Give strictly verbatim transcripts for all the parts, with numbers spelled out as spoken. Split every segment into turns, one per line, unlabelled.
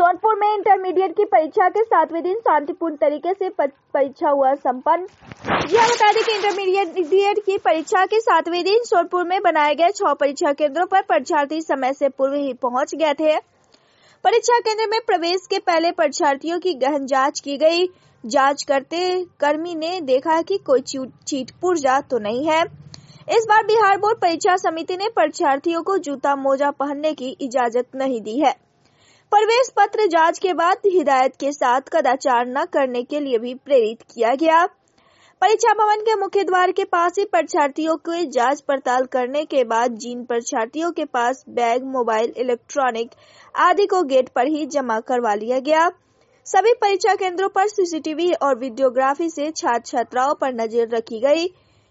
सोनपुर में इंटरमीडिएट की परीक्षा के सातवें दिन शांतिपूर्ण तरीके से परीक्षा हुआ संपन्न। यह बता दें कि इंटरमीडिएट की परीक्षा के सातवें दिन सोनपुर में बनाए गए छह परीक्षा केंद्रों पर परीक्षार्थी समय से पूर्व ही पहुंच गए थे। परीक्षा केंद्र में प्रवेश के पहले परीक्षार्थियों की गहन जांच की गई। जांच करते कर्मी ने देखा कि कोई चीट पुर्जा तो नहीं है। इस बार बिहार बोर्ड परीक्षा समिति ने परीक्षार्थियों को जूता मोजा पहनने की इजाजत नहीं दी है। प्रवेश पत्र जांच के बाद हिदायत के साथ कदाचार न करने के लिए भी प्रेरित किया गया। परीक्षा भवन के मुख्य द्वार के पास ही परीक्षार्थियों की जांच पड़ताल करने के बाद जिन परीक्षार्थियों के पास बैग, मोबाइल, इलेक्ट्रॉनिक आदि को गेट पर ही जमा करवा लिया गया। सभी परीक्षा केंद्रों पर सीसीटीवी और वीडियोग्राफी से छात्र छात्राओं पर नजर रखी गई।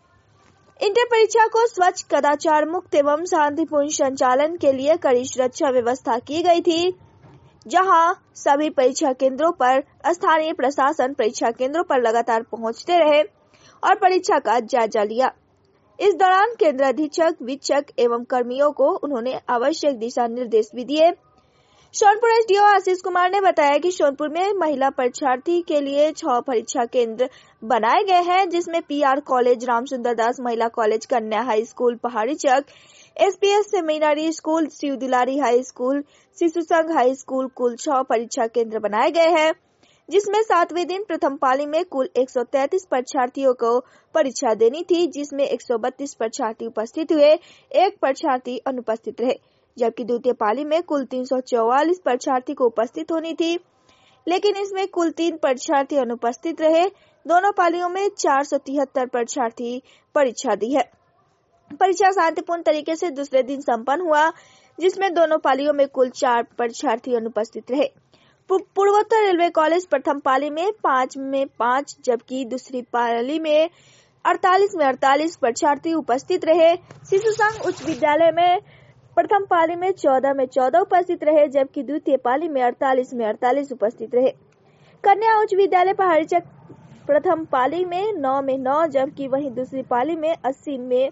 इंटर परीक्षा को स्वच्छ, कदाचार मुक्त एवं शांतिपूर्ण संचालन के लिए कड़ी सुरक्षा व्यवस्था की गई थी, जहां सभी परीक्षा केंद्रों पर स्थानीय प्रशासन परीक्षा केंद्रों पर लगातार पहुंचते रहे और परीक्षा का जायजा लिया। इस दौरान केंद्र अधीक्षक, वीक्षक एवं कर्मियों को उन्होंने आवश्यक दिशा निर्देश भी दिए। सोनपुर एसडीओ आशीष कुमार ने बताया कि सोनपुर में महिला परीक्षार्थी के लिए छह परीक्षा केंद्र बनाए गए हैं, जिसमें पीआर कॉलेज, रामसुंदर दास महिला कॉलेज, कन्या high school Pahari Chak, SPS seminary school, Shiv Dulari high school, Shishu Sangh high school कुल छह परीक्षा केंद्र बनाए गए हैं, जिसमें सातवें दिन प्रथम पाली में कुल एक सौ तैंतीस परीक्षार्थियों को परीक्षा देनी थी, जिसमें एक सौ बत्तीस परीक्षार्थी उपस्थित हुए, एक परीक्षार्थी अनुपस्थित रहे, जबकि द्वितीय पाली में कुल तीन सौ चौवालीस परीक्षार्थी को उपस्थित होनी थी, लेकिन इसमें कुल तीन परीक्षार्थी अनुपस्थित रहे। दोनों पालियों में चार सौ तिहत्तर परीक्षार्थी परीक्षा दी है। परीक्षा शांतिपूर्ण तरीके से दूसरे दिन संपन्न हुआ, जिसमें दोनों पालियों में कुल चार परीक्षार्थी अनुपस्थित रहे। पूर्वोत्तर रेलवे कॉलेज प्रथम पाली में पाँच में पाँच, जबकि दूसरी पाली में अड़तालीस में अड़तालीस परीक्षार्थी उपस्थित रहे। शिशु संघ उच्च विद्यालय में प्रथम पाली में चौदह में चौदह उपस्थित रहे, जबकि द्वितीय पाली में अड़तालीस में अड़तालीस उपस्थित रहे। कन्या उच्च विद्यालय पहाड़ी चक प्रथम पाली में नौ में नौ, जबकि वहीं दूसरी पाली में अस्सी में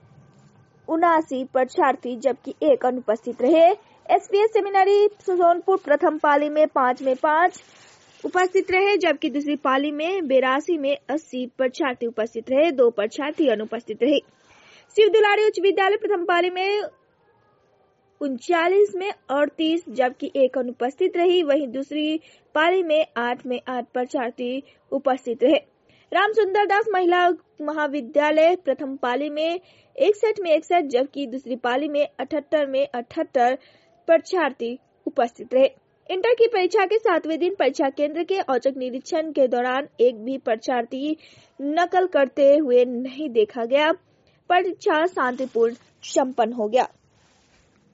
उनासी परीक्षार्थी जबकि एक अनुपस्थित रहे। एसपीएस सेमिनरी सोनपुर प्रथम पाली में पाँच में पाँच उपस्थित रहे, जबकि दूसरी पाली में बेरासी में अस्सी परीक्षार्थी उपस्थित रहे, दो परीक्षार्थी अनुपस्थित रहे। शिव दुलारी उच्च विद्यालय प्रथम पाली में उनचालीस में अड़तीस, जबकि एक अनुपस्थित रही, वहीं दूसरी पाली में आठ में आठ परीक्षार्थी उपस्थित रहे। रामसुंदर दास महिला महाविद्यालय प्रथम पाली में इकसठ में इकसठ, जबकि दूसरी पाली में अठहत्तर में अठहत्तर परीक्षार्थी उपस्थित रहे। इंटर की परीक्षा के सातवें दिन परीक्षा केंद्र के औचक निरीक्षण के दौरान एक भी परीक्षार्थी नकल करते हुए नहीं देखा गया। परीक्षा शांतिपूर्ण संपन्न हो गया।